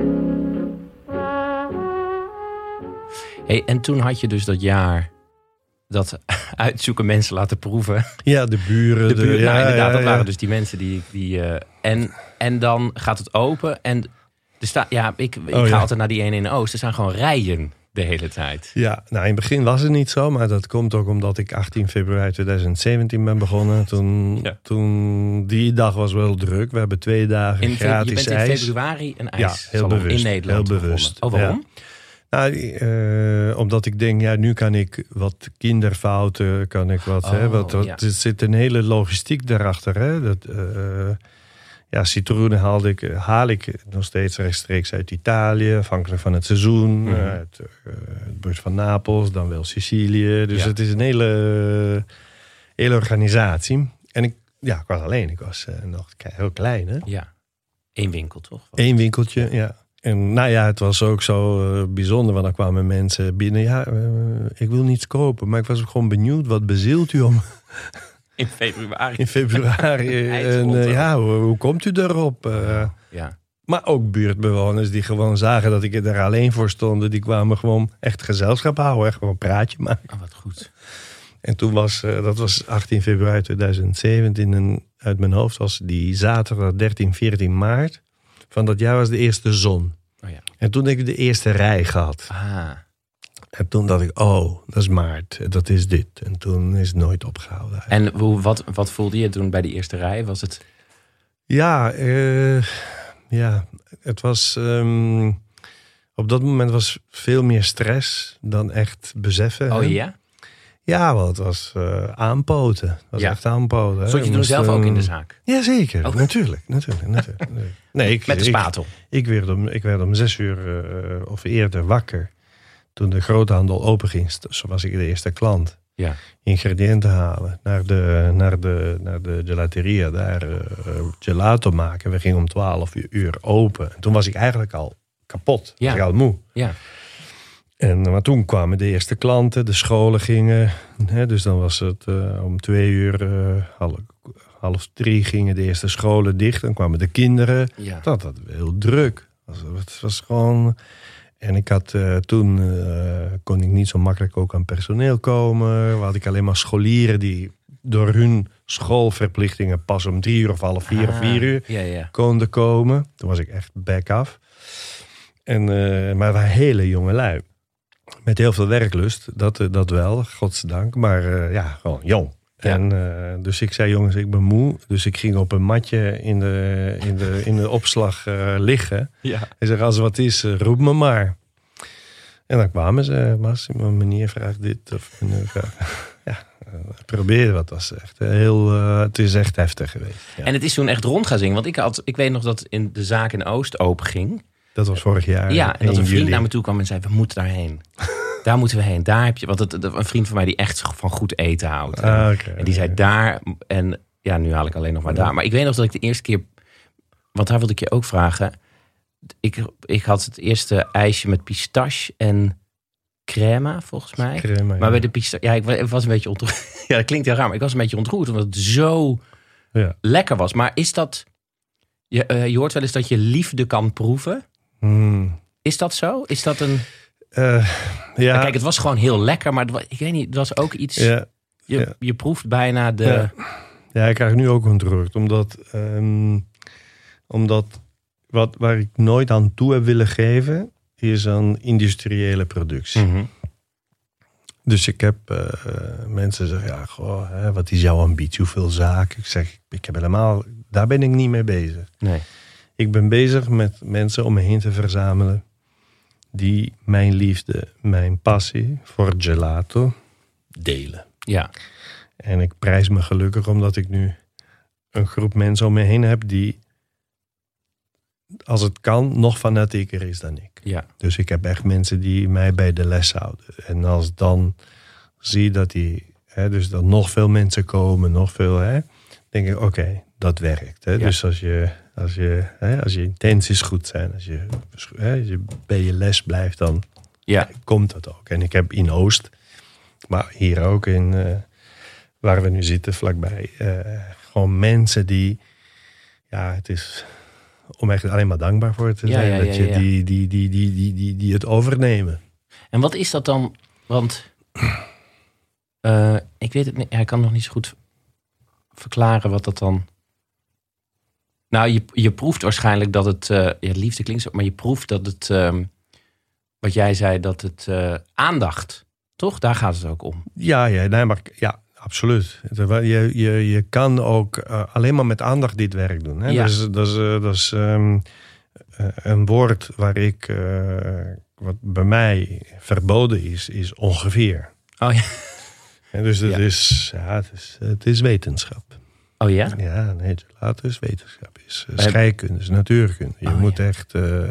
Hey, en toen had je dus dat jaar dat uitzoeken, mensen laten proeven. Ja, de buren. Inderdaad, dat waren dus die mensen die en dan gaat het open en ik ga altijd naar die ene in Oost. Er staan gewoon rijen de hele tijd. Ja, nou in het begin was het niet zo, maar dat komt ook omdat ik 18 februari 2017 ben begonnen. Toen die dag was wel druk. We hebben 2 dagen gratis ijs. Je bent in februari een ijssalon in Nederland heel bewust. Oh, waarom? Ja. Nou, omdat ik denk, nu kan ik wat kinderfouten, kan ik wat. Er zit een hele logistiek daarachter. Hè? Citroenen haal ik nog steeds rechtstreeks uit Italië, afhankelijk van het seizoen. Het buurt van Napels, dan wel Sicilië. Dus het is een hele organisatie. En ik was alleen. Ik was nog heel klein. Hè? Ja, 1 winkel toch? 1 winkeltje, ja. En het was ook zo bijzonder, want dan kwamen mensen binnen. Ja, ik wil niets kopen, maar ik was ook gewoon benieuwd. Wat bezielt u om? In februari. In februari. En hoe komt u daarop? Maar ook buurtbewoners die gewoon zagen dat ik er daar alleen voor stond. Die kwamen gewoon echt gezelschap houden. Echt gewoon een praatje maken. Oh, wat goed. En toen dat was 18 februari 2017. En uit mijn hoofd was die zaterdag 13, 14 maart. Van dat jaar was de eerste zon. Oh ja. En toen heb ik de eerste rij gehad. En toen dacht ik, dat is maart. Dat is dit. En toen is het nooit opgehouden. En wat voelde je toen bij die eerste rij? Was het... Het was... op dat moment was veel meer stress dan echt beseffen. Oh ja? Ja, want het was aanpoten. Het was echt aanpoten. Stond je toen zelf ook in de zaak? Jazeker, natuurlijk. Nee, met de spatel? Ik werd om 6 uur of eerder wakker. Toen de groothandel open ging, zo was ik de eerste klant. Ja. Ingrediënten halen, naar de gelateria, daar gelato maken. We gingen om 12 uur open. En toen was ik eigenlijk al kapot. Ja. Was ik al moe. Ja. Maar toen kwamen de eerste klanten, de scholen gingen. Dus dan was het om 2 uur, half 3 gingen de eerste scholen dicht. Dan kwamen de kinderen. Ja. Dat was heel druk. Het was gewoon... En ik had toen kon ik niet zo makkelijk ook aan personeel komen. Had ik alleen maar scholieren die door hun schoolverplichtingen pas om 3 uur of half 4 of 4 uur konden komen. Toen was ik echt back af. Maar het waren hele jonge lui. Met heel veel werklust, dat wel, godsdank. Maar gewoon jong. Ja. Dus ik zei, jongens, ik ben moe. Dus ik ging op een matje in de opslag liggen. Ja. Hij zei, als er wat is, roep me maar. En dan kwamen ze. Meneer vraagt dit of meneer vraagt... probeer wat. Was echt het is echt heftig geweest. Ja. En het is toen echt rond gaan zingen. Want ik weet nog dat in de zaak in Oost open ging. Dat was vorig jaar. Ja, en dat een vriend naar me toe kwam en zei, we moeten daarheen. Daar moeten we heen. Daar heb je... Want een vriend van mij die echt van goed eten houdt. En die zei daar... En nu haal ik alleen nog maar daar. Maar ik weet nog dat ik de eerste keer... Want daar wilde ik je ook vragen. Ik had het eerste ijsje met pistache en crema, volgens mij. Crema, maar bij de pistache... Ja, ik was een beetje ontroerd. Ja, dat klinkt heel raar, maar ik was een beetje ontroerd. Omdat het zo lekker was. Maar is dat... Je hoort wel eens dat je liefde kan proeven. Is dat zo? Is dat een... Kijk, het was gewoon heel lekker, maar ik weet niet, het was ook iets... Je proeft bijna de... Ja, ik krijg nu ook ontroerd. Omdat waar ik nooit aan toe heb willen geven, is een industriële productie. Mm-hmm. Dus ik heb mensen zeggen, wat is jouw ambitie? Hoeveel zaken? Ik zeg, daar ben ik niet mee bezig. Nee. Ik ben bezig met mensen om me heen te verzamelen die mijn liefde, mijn passie voor gelato delen. Ja. En ik prijs me gelukkig omdat ik nu een groep mensen om me heen heb die, als het kan, nog fanatieker is dan ik. Ja. Dus ik heb echt mensen die mij bij de les houden. En als dan zie dat dus dat nog veel mensen komen, nog veel, denk ik, oké, dat werkt. Ja. Dus als je intenties goed zijn, als je bij je les blijft, dan komt dat ook. En ik heb in Oost, maar hier ook waar we nu zitten, vlakbij, gewoon mensen die, het is om echt alleen maar dankbaar voor te zijn, die het overnemen. En wat is dat dan? Want Ik weet het niet. Hij kan nog niet zo goed verklaren wat dat dan... Nou, je proeft waarschijnlijk dat het... liefde klinkt zo, maar je proeft dat het... wat jij zei, dat het aandacht... Toch? Daar gaat het ook om. Ja, absoluut. Je kan ook alleen maar met aandacht dit werk doen. Hè? Ja. Dat is een woord waar wat bij mij verboden is ongeveer. Oh ja. En dus het is wetenschap. Oh ja? Ja, nee, gelato is wetenschap. Is scheikunde, is natuurkunde. Je moet echt...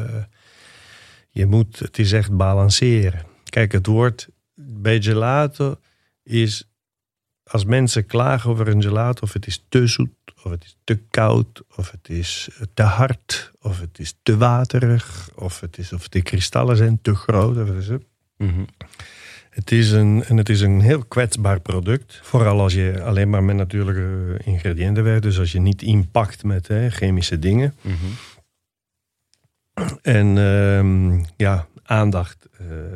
het is echt balanceren. Kijk, het woord bij gelato is... Als mensen klagen over een gelato, of het is te zoet, of het is te koud, of het is te hard, of het is te waterig, of de kristallen zijn te groot. Of het is Het is een heel kwetsbaar product. Vooral als je alleen maar met natuurlijke ingrediënten werkt. Dus als je niet inpakt met chemische dingen. Mm-hmm. En aandacht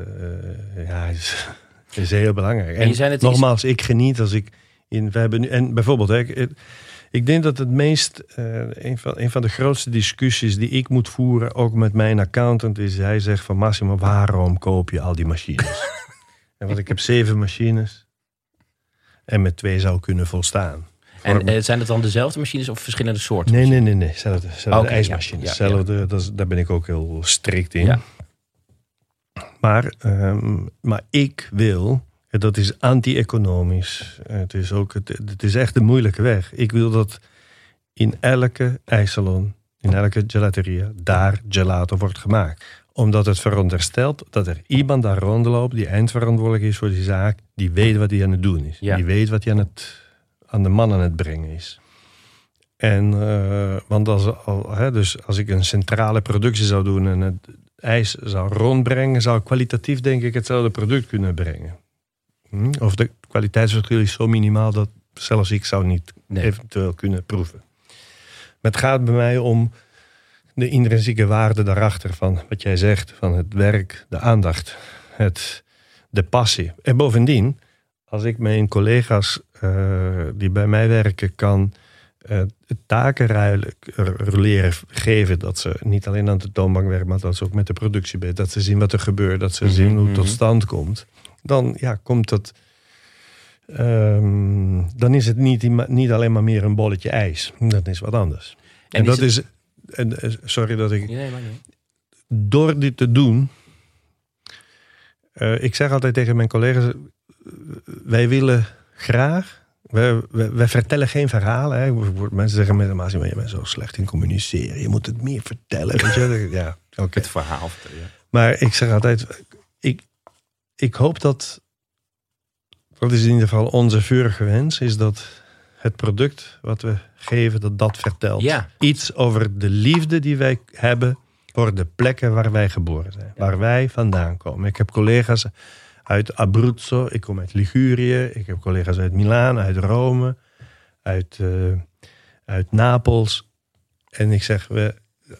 is heel belangrijk. En nogmaals, ik geniet als ik... En bijvoorbeeld, ik denk dat het meest... een van de grootste discussies die ik moet voeren... ook met mijn accountant is... Hij zegt van Massimo, waarom koop je al die machines? Want ik heb 7 machines. En met 2 zou kunnen volstaan. En zijn het dan dezelfde machines of verschillende soorten? Nee. Zelfde ijsmachines. Daar ben ik ook heel strikt in. Ja. Maar ik wil... Dat is anti-economisch. Het is echt een moeilijke weg. Ik wil dat in elke ijssalon, in elke gelateria... daar gelato wordt gemaakt. Omdat het veronderstelt dat er iemand daar rondloopt... die eindverantwoordelijk is voor die zaak... die weet wat hij aan het doen is. Ja. Die weet wat hij aan de man aan het brengen is. En want als ik een centrale productie zou doen... en het ijs zou rondbrengen... zou ik kwalitatief denk ik hetzelfde product kunnen brengen. Of de kwaliteitsverschil is zo minimaal... dat zelfs ik zou niet eventueel kunnen proeven. Maar het gaat bij mij om... de intrinsieke waarde daarachter van wat jij zegt... van het werk, de aandacht, de passie. En bovendien, als ik mijn collega's die bij mij werken... kan taken leren geven... dat ze niet alleen aan de toonbank werken... maar dat ze ook met de productie bezig... dat ze zien wat er gebeurt, dat ze zien hoe het tot stand komt... dan komt het... dan is het niet alleen maar meer een bolletje ijs. Dat is wat anders. En dat is... sorry dat ik... Nee, maar niet. Door dit te doen... ik zeg altijd tegen mijn collega's... wij willen graag... wij vertellen geen verhalen. Hè. Mensen zeggen met Massimo, je bent zo slecht in communiceren. Je moet het meer vertellen. Weet je? Ja, okay. Het verhaal vertellen. Ja. Maar ik zeg altijd... Ik hoop dat is in ieder geval onze vurige wens... is dat het product wat we geven, dat vertelt. Ja. Iets over de liefde die wij hebben... voor de plekken waar wij geboren zijn. Ja. Waar wij vandaan komen. Ik heb collega's uit Abruzzo. Ik kom uit Ligurië. Ik heb collega's uit Milaan, uit Rome. Uit Napels. En ik zeg, we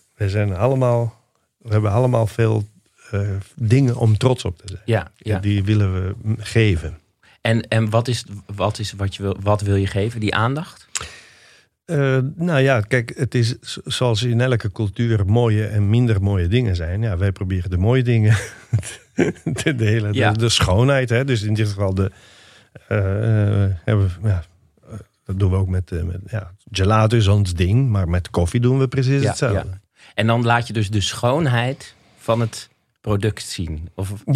hebben allemaal veel... dingen om trots op te zijn. Ja. Die willen we geven. En wat wil je geven? Die aandacht? Kijk, het is zoals in elke cultuur mooie en minder mooie dingen zijn. Ja, wij proberen de mooie dingen. de schoonheid. Hè? Dus in dit geval dat doen we ook met gelato is ons ding. Maar met koffie doen we precies hetzelfde. Ja. En dan laat je dus de schoonheid van het product zien.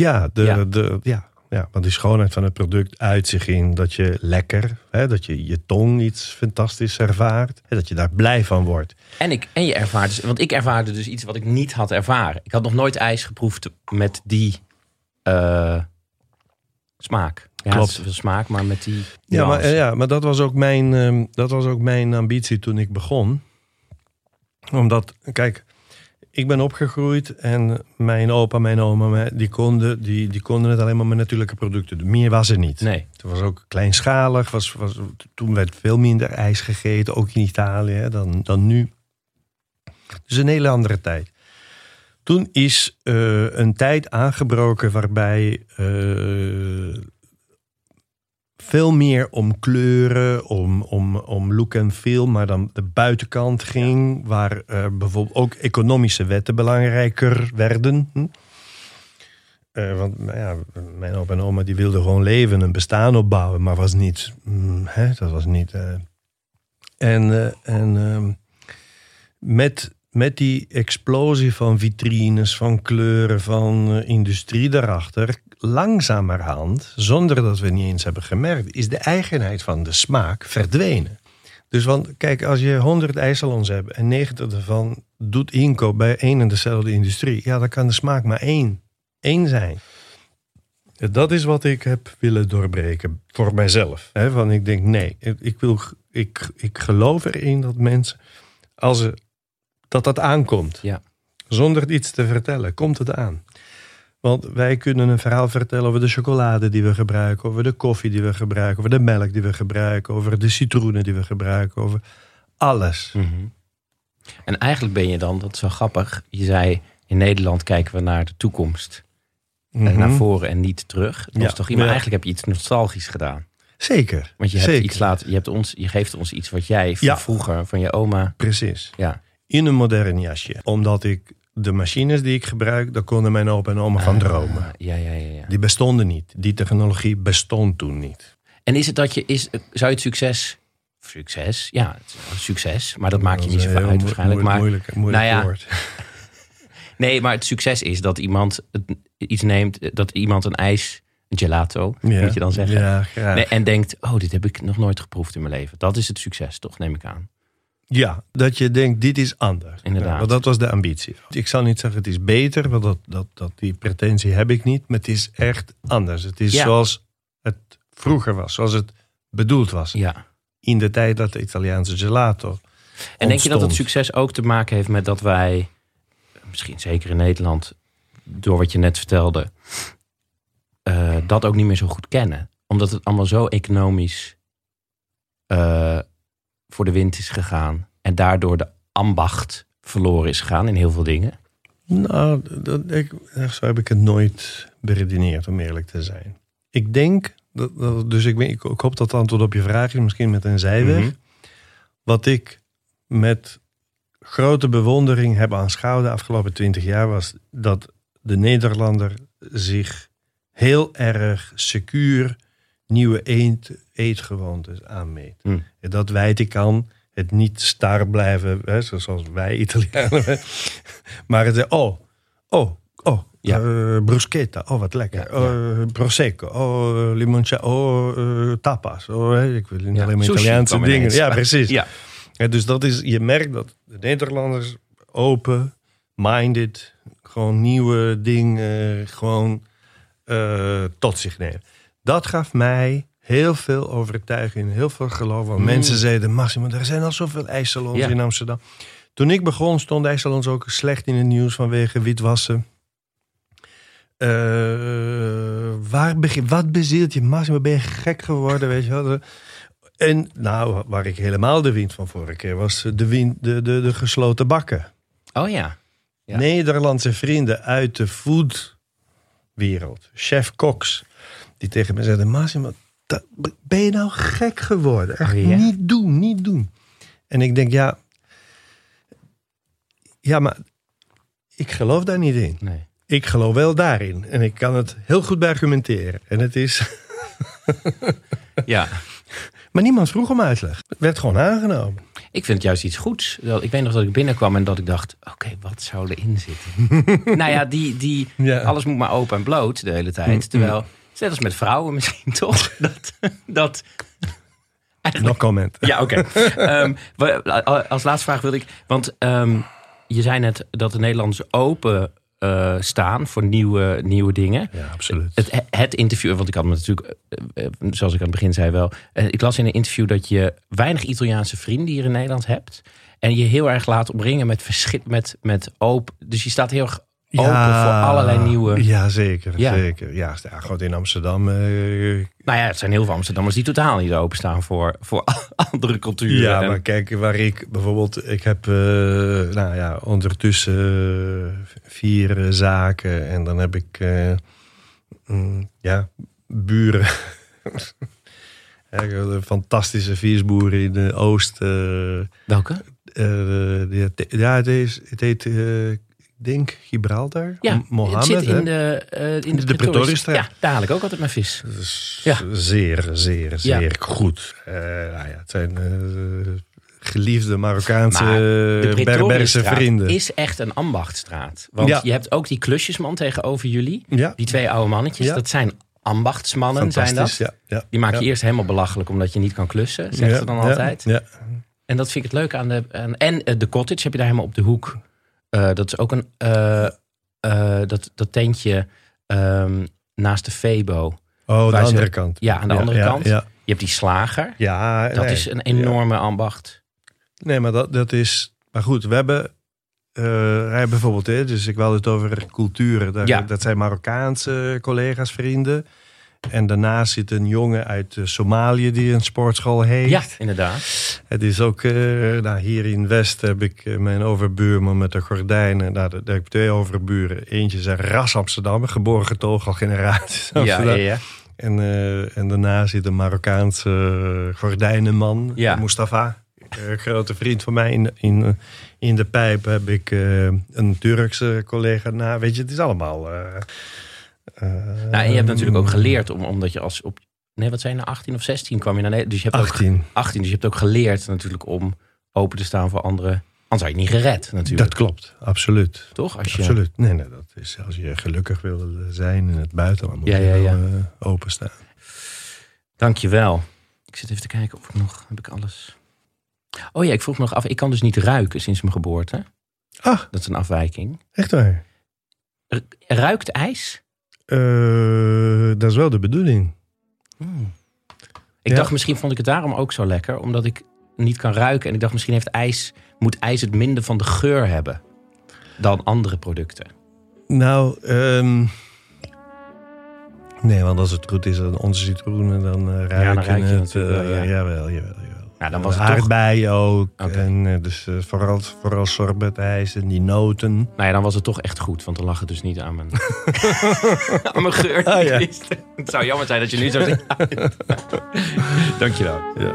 Want die schoonheid van het product uit zich in dat je lekker, dat je je tong iets fantastisch ervaart, dat je daar blij van wordt. En je ervaart dus, want ik ervaarde dus iets wat ik niet had ervaren. Ik had nog nooit ijs geproefd met die smaak. Ja, klopt. Het is smaak, maar met die maar dat was ook mijn ambitie toen ik begon. Omdat, kijk, ik ben opgegroeid en mijn opa, mijn oma, die konden het alleen maar met natuurlijke producten doen. Meer was er niet. Nee. Het was ook kleinschalig. Toen werd veel minder ijs gegeten, ook in Italië, dan nu. Dus een hele andere tijd. Toen is een tijd aangebroken waarbij veel meer om kleuren, om look en feel, maar dan de buitenkant ging, waar bijvoorbeeld ook economische wetten belangrijker werden. Want mijn opa en oma die wilden gewoon leven, een bestaan opbouwen, maar was niet. Dat was niet. Met die explosie van vitrines, van kleuren, van industrie daarachter, langzamerhand, zonder dat we het niet eens hebben gemerkt, is de eigenheid van de smaak verdwenen. Dus want kijk, als je 100 ijssalons hebt en 90 ervan doet inkoop bij één en dezelfde industrie, ja, dan kan de smaak maar één zijn. Dat is wat ik heb willen doorbreken voor mijzelf. Want ik denk, nee, ik geloof erin dat mensen, dat aankomt. Ja. Zonder iets te vertellen, komt het aan. Want wij kunnen een verhaal vertellen over de chocolade die we gebruiken, over de koffie die we gebruiken, over de melk die we gebruiken, over de citroenen die we gebruiken, over alles. Mm-hmm. En eigenlijk ben je dan, dat is wel grappig, je zei in Nederland kijken we naar de toekomst. Mm-hmm. Naar voren en niet terug. Dat is toch iemand, Ja. eigenlijk heb je iets nostalgisch gedaan. Zeker. Want je hebt zeker. je geeft ons iets wat jij van vroeger, van je oma. Precies. Ja. In een modern jasje. Omdat ik de machines die ik gebruik, daar konden mijn opa en oma van dromen. Ja. Die bestonden niet. Die technologie bestond toen niet. En is het dat zou je het succes? Ja, het is een succes. Maar dat maakt je niet zoveel uit waarschijnlijk. Moeilijk woord. Nee, maar het succes is dat iemand iets neemt, dat iemand een ijs, een gelato, moet je dan zeggen. Ja, graag. Nee, en denkt, dit heb ik nog nooit geproefd in mijn leven. Dat is het succes, toch, neem ik aan. Ja, dat je denkt, dit is anders. Inderdaad. Ja, want dat was de ambitie. Ik zal niet zeggen, het is beter, want die pretentie heb ik niet. Maar het is echt anders. Het is zoals het vroeger was, zoals het bedoeld was. Ja. In de tijd dat de Italiaanse gelato En denk je dat het ontstond. succes ook te maken heeft met dat wij, misschien zeker in Nederland, door wat je net vertelde, dat ook niet meer zo goed kennen? Omdat het allemaal zo economisch voor de wind is gegaan. En daardoor de ambacht verloren is gegaan in heel veel dingen. Nou, zo heb ik het nooit beredeneerd, om eerlijk te zijn. Ik denk, ik hoop dat het antwoord op je vraag is, misschien met een zijweg. Mm-hmm. Wat ik met grote bewondering heb aanschouwd de afgelopen 20 jaar... was dat de Nederlander zich heel erg secuur nieuwe eetgewoontes aanmeet. Mm. Dat wijd ik aan het niet star blijven, zoals wij Italianen. Maar het is, bruschetta, wat lekker. Ja. Prosecco, limoncello, tapas. Ik wil niet alleen maar Sushi Italiaanse kwam dingen. ineens. Ja, precies. Ja. Ja, dus je merkt dat de Nederlanders open-minded, gewoon nieuwe dingen, tot zich nemen. Dat gaf mij heel veel overtuiging, heel veel geloof. Want mensen zeiden, Massimo, er zijn al zoveel ijssalons in Amsterdam. Toen ik begon, stonden ijssalons ook slecht in het nieuws vanwege witwassen. Wat bezielt je, Massimo? Ben je gek geworden, weet je wel? En nou, waar ik helemaal de wind van vorige keer was, de gesloten bakken. Oh ja. Ja. Nederlandse vrienden uit de foodwereld, chef-koks, die tegen me zeiden, Massimo, ben je nou gek geworden? Echt, niet doen. En ik denk, ja, maar ik geloof daar niet in. Nee. Ik geloof wel daarin. En ik kan het heel goed argumenteren. En het is... Ja. Maar niemand vroeg om uitleg. Het werd gewoon aangenomen. Ik vind het juist iets goeds. Ik weet nog dat ik binnenkwam en dat ik dacht, oké, wat zou erin zitten? Nou ja, alles moet maar open en bloot de hele tijd. Terwijl, net als met vrouwen misschien toch, dat No comment. Ja, oké. Als laatste vraag wilde ik, want je zei net dat de Nederlanders open staan voor nieuwe dingen. Ja, absoluut. Het interview, want ik had me natuurlijk, zoals ik aan het begin zei wel, ik las in een interview dat je weinig Italiaanse vrienden hier in Nederland hebt. En je heel erg laat omringen met open. Dus je staat heel erg open voor allerlei nieuwe... Ja, zeker. Zeker. Ja, gewoon in Amsterdam... Nou ja, het zijn heel veel Amsterdammers die totaal niet openstaan voor andere culturen. Ja, maar kijk, waar ik bijvoorbeeld... Ik heb ondertussen 4 zaken. En dan heb ik buren. De fantastische visboeren in de Oost. Welke? Het heet, ik denk Gibraltar. Ja, Mohammed, het zit in de Pretoriëstraat. Ja, daar haal ik ook altijd mijn vis. Dat is zeer goed. Het zijn geliefde Marokkaanse Berberse vrienden. Het is echt een ambachtstraat. Want je hebt ook die klusjesman tegenover jullie. Ja. Die 2 oude mannetjes. Ja. Dat zijn ambachtsmannen, zijn dat. Ja. Die maak je eerst helemaal belachelijk omdat je niet kan klussen. Zeggen ze dan altijd. Ja. En dat vind ik het leuke aan de cottage heb je daar helemaal op de hoek. Dat is ook dat tentje naast de Febo. Oh, de andere kant. Ja, aan de andere kant. Ja. Je hebt die slager. Ja, dat is een enorme ambacht. Nee, maar dat is... Maar goed, we hebben... bijvoorbeeld, dus ik wil het over culturen. Dat zijn Marokkaanse collega's, vrienden. En daarnaast zit een jongen uit Somalië die een sportschool heeft. Ja, inderdaad. Het is ook... hier in West heb ik mijn overbuurman met de gordijnen. Daar heb ik 2 overburen. Eentje is een ras Amsterdammer, geboren getogen al generaties. Ja. En daarna zit een Marokkaanse gordijnenman, Mustafa. Een grote vriend van mij. In de pijp heb ik een Turkse collega. Weet je, het is allemaal... en je hebt natuurlijk ook geleerd, omdat je wat zijn je 18 of 16 kwam je naar Nederland. Dus je hebt 18. 18, dus je hebt ook geleerd natuurlijk om open te staan voor anderen. Anders had je niet gered natuurlijk. Dat klopt, absoluut. Toch? Absoluut. Nee, dat is als je gelukkig wil zijn in het buitenland, moet je openstaan. Dankjewel. Ik zit even te kijken of heb ik alles... Oh ja, ik vroeg me nog af. Ik kan dus niet ruiken sinds mijn geboorte. Ach. Dat is een afwijking. Echt waar? Ruikt ijs? Dat is wel de bedoeling. Ik dacht, misschien vond ik het daarom ook zo lekker. Omdat ik niet kan ruiken. En ik dacht, misschien moet ijs het minder van de geur hebben dan andere producten. Nou, nee, want als het goed is aan onze citroenen, dan ruik je het. Jawel. Nou, dan was het aardbeien ook. Okay. En dus vooral sorbetijs en die noten. Nou ja, dan was het toch echt goed. Want dan lag het dus niet aan mijn, aan mijn geur. Het zou jammer zijn dat je nu zo zegt. Dankjewel. Ja.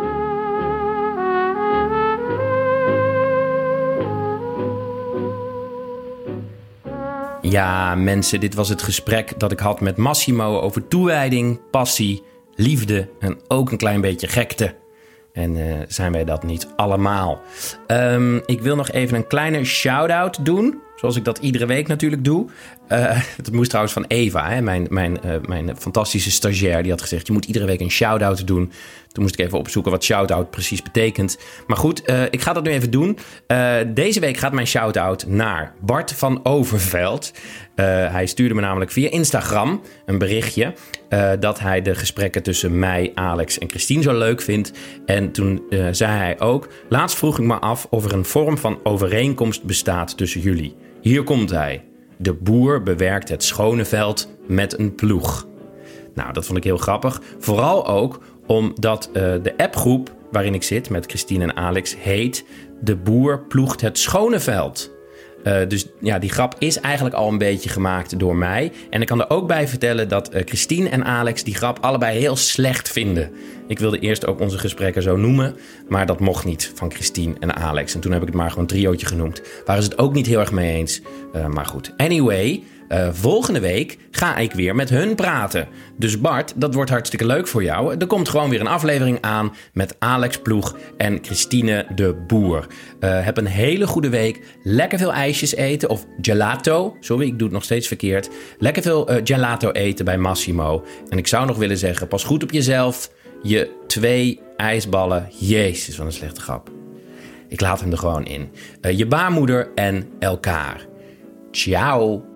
Ja, mensen, dit was het gesprek dat ik had met Massimo over toewijding, passie, liefde en ook een klein beetje gekte. En zijn wij dat niet allemaal? Ik wil nog even een kleine shout-out doen. Zoals ik dat iedere week natuurlijk doe. Het moest trouwens van Eva, hè, mijn fantastische stagiair. Die had gezegd, je moet iedere week een shout-out doen. Toen moest ik even opzoeken wat shout-out precies betekent. Maar goed, ik ga dat nu even doen. Deze week gaat mijn shout-out naar Bart van Overveld. Hij stuurde me namelijk via Instagram een berichtje. Dat hij de gesprekken tussen mij, Alex en Christine zo leuk vindt. En toen zei hij ook, laatst vroeg ik me af of er een vorm van overeenkomst bestaat tussen jullie. Hier komt hij. De boer bewerkt het schone veld met een ploeg. Nou, dat vond ik heel grappig. Vooral ook omdat de appgroep waarin ik zit met Christine en Alex heet De boer ploegt het schone veld. Dus ja, die grap is eigenlijk al een beetje gemaakt door mij. En ik kan er ook bij vertellen dat Christine en Alex die grap allebei heel slecht vinden. Ik wilde eerst ook onze gesprekken zo noemen, maar dat mocht niet van Christine en Alex. En toen heb ik het maar gewoon triootje genoemd. Waren ze het ook niet heel erg mee eens. Maar goed, anyway, volgende week ga ik weer met hun praten. Dus Bart, dat wordt hartstikke leuk voor jou. Er komt gewoon weer een aflevering aan met Alex Ploeg en Christine de Boer. Heb een hele goede week. Lekker veel ijsjes eten of gelato. Sorry, ik doe het nog steeds verkeerd. Lekker veel gelato eten bij Massimo. En ik zou nog willen zeggen, pas goed op jezelf. Je 2 ijsballen. Jezus, wat een slechte grap. Ik laat hem er gewoon in. Je baarmoeder en elkaar. Ciao.